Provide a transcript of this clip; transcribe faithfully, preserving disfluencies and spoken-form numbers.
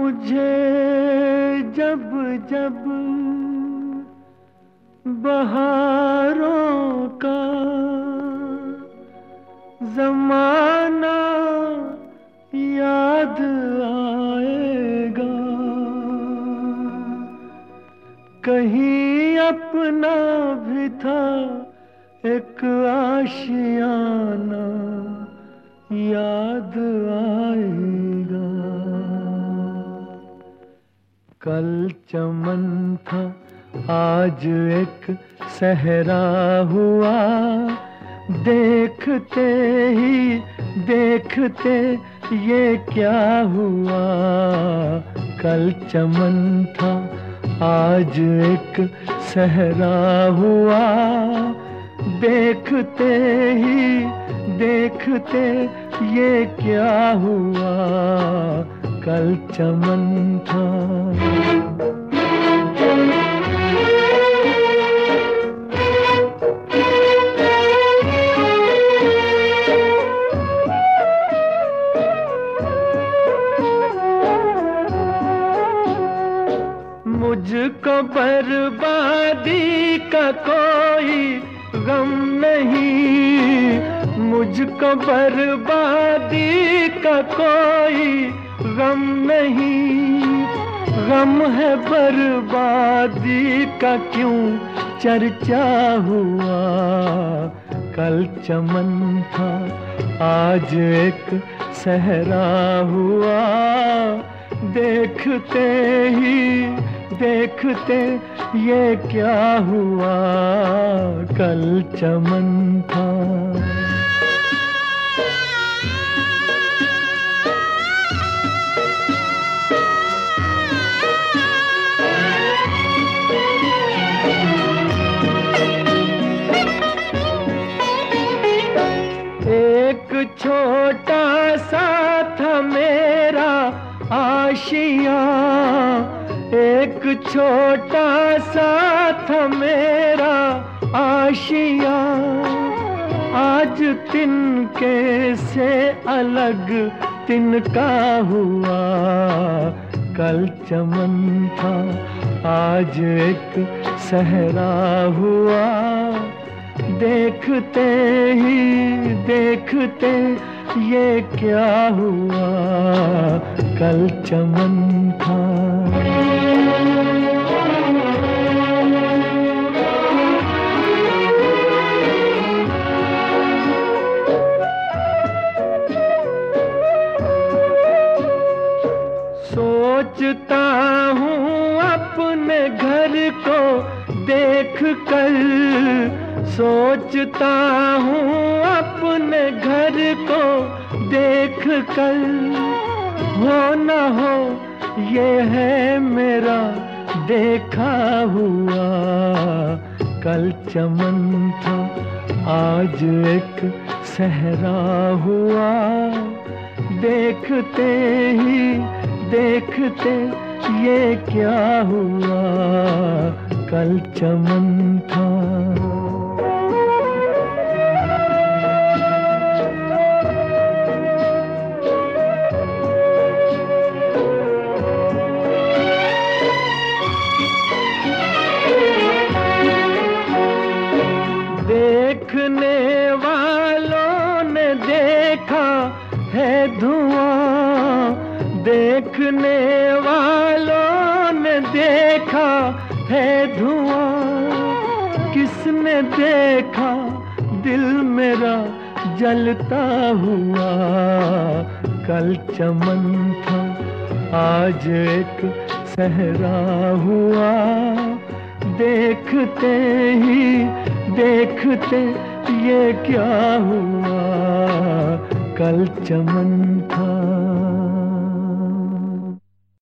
मुझे जब जब बहारों का ज़माना याद आएगा, कहीं अपना भी था एक आशियाना याद आएगा। कल चमन था आज एक सहरा हुआ, देखते ही देखते ये क्या हुआ। कल चमन था आज एक सहरा हुआ, देखते ही देखते ये क्या हुआ। कल चमन था। मुझको बर्बादी का कोई गम नहीं, मुझको बर्बादी का कोई गम नहीं। गम है बर्बादी का क्यों चर्चा हुआ। कल चमन था आज एक सहरा हुआ, देखते ही देखते ये क्या हुआ। कल चमन था। एक छोटा सा था मेरा आशिया, एक छोटा सा था मेरा आशिया। आज तिनके से अलग तिनका हुआ। कल चमन था आज एक सहरा हुआ, देखते ही देखते ये क्या हुआ। कल चमन था। सोचता हूँ अपने घर को देख कर, सोचता हूँ अपने घर को देख कर। हो न हो ये है मेरा देखा हुआ। कल चमन था आज एक सहरा हुआ, देखते ही देखते ये क्या हुआ। कल चमन था। देखने वालों ने देखा है धुआं, देखने वालों ने देखा है धुआं। किसने देखा दिल मेरा जलता हुआ। कल चमन था आज एक सहरा हुआ, देखते ही देखते ये क्या हुआ। कल चमन था।